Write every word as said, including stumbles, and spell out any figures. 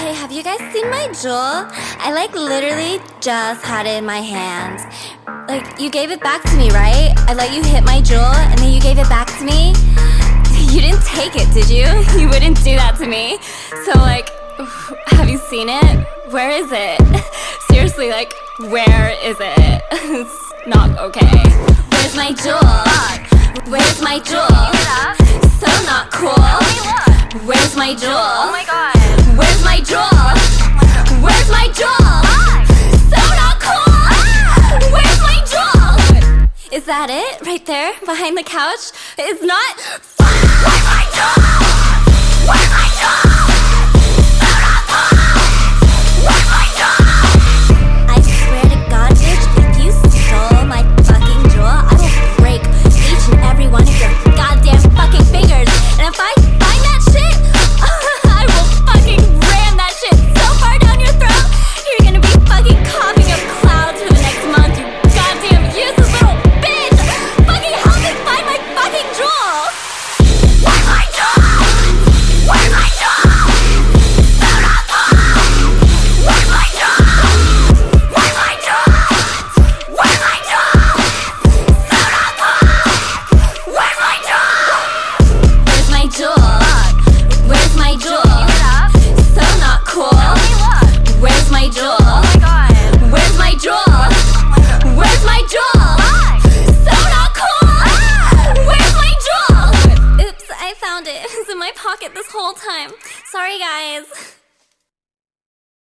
Hey, have you guys seen my jewel? I like literally just had it in my hands. Like, you gave it back to me, right? I let you hit my jewel and then you gave it back to me. You didn't take it, did you? You wouldn't do that to me. So like, have you seen it? Where is it? Seriously, like, where is it? It's not okay. Where's my jewel? Where's my jewel? So not cool. Where's my jewel? Oh my god. Where's my jewel? Where's my jewel? So not cool. Where's my jewel? Is that it? Right there? Behind the couch? It's not. Where's my jewel? Where's my jewel?